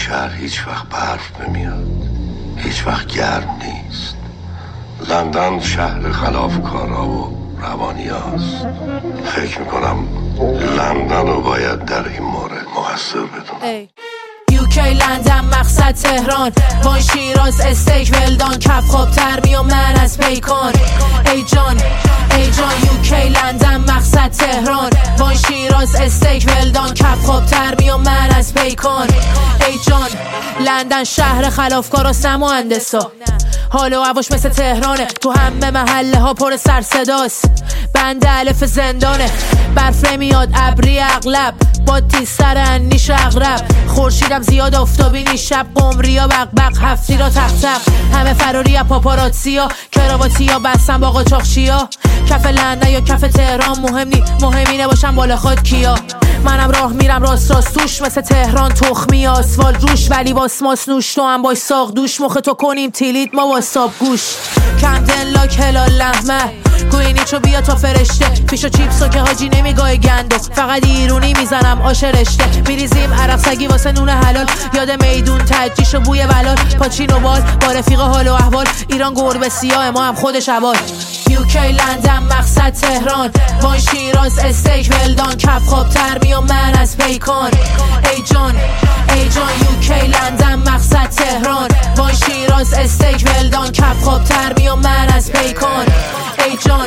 شهر هیچ وقت برف نمیاد، هیچ وقت گرم نیست. لندن شهر خلافکارا و روانیاست. فکر میکنم لندن رو باید در این مورد مقصر بدونم. UK لندن مقصد تهران، وان شیراز استیک ولدان، کف خواب ترمی و من از پیکان. ای جان UK لندن مقصد تهران، وان شیراز استیک ولدان، کف خواب ترمی و من از پیکان. ای جان لندن شهر خلافکار و مهندسا، حال و هواش مثل تهرانه، تو همه محله ها پر سر صداست. بند الف زندانه، برف نمیاد ابری اغلب، با تیز سر انیش اغرب. خورشیدم زیاد آفتابی نیست، شب قمریا بق هفتی را تق همه فراری ها پاپاراتزیا، کراواتی ها بستن با قاچاقچیا. کف لندن یا کف تهران مهم نی، مهمی نباشم بالا خود کیا. منم راه میرم راست توش، مثل تهران تخمی آسفال روش، ولی با اسماس نوش تو هم باش ساق دوش. مخ تو کنیم تیلیت ما واساب گوش، کمدن لاک هلال لحمه، گوینیچو بیا تا فرشته، پیشو چیپسو که حاجی نمیگاه گندو، فقط ایرونی میزنم آش رشته. میریزیم عرق سگی واسه نون حلال، یاد میدون تجیش و بوی بلال، پاچین و بال با رفیق حال و احوال. ایران گربه سیاه ما هم خودش عبال. UK لندن مقصد تهران، وان شیراز استیک ولدان، کف خواب ترمی و من از پیکان. ای جان UK لندن مقصد تهران، وان شیراز استیک ولدان، کف خواب ترمی و من از پیکان. ای جان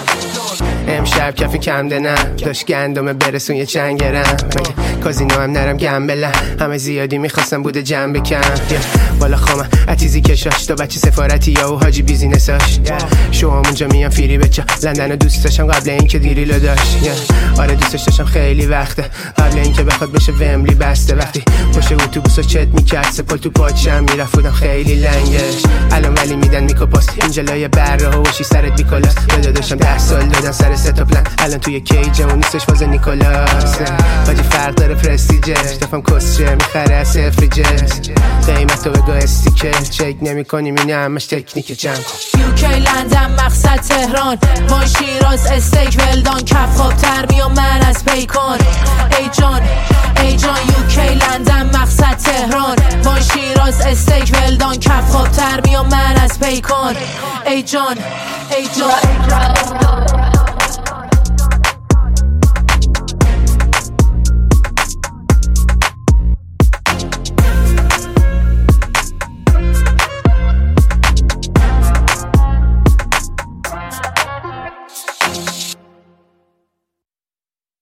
امشب کفی کمدنم داشت گندمه برسون یه چند گرم، کازینو هم نرم گمبلم، همه زیادی میخواستم بوده جمع بکن. بالا خامه اتیزی کشاش تا بچه سفارتی یا و حاجی بیزینساش، شو همونجا میان فیری بچه. لندن دوست داشتم قبل اینکه دیریلو داشت، آره دوستش داشتم خیلی وقته، قبل اینکه بخواد بشه ومبلی بسته. وقتی پشت اتوبوسا چت میکرد سپال تو پاچم میرفت بودم خیلی لنگش. الان ولی میدن میکوپاست اینجا لای بره ها وشی سرت بیکلاس. داشتم 10 سال دادن سر ستا پلن، الان توی کیجه و نیستش واسه نیکولاس. باجی فرق داره پرستیجش، دفعم کسچه میخره از سفریجش، قیمت رو بگاه استیکر چک نمی کنیم اینه همش تکنیک جمع کن. UK لندن مقصد تهران، وان شیراز استیک ولدان، کف خواب ترمی و من از پیکان. ای جان UK لندن مقصد تهران، وان شیراز استیک ولدان، کف خواب ترمی و من از پیکان. ای جان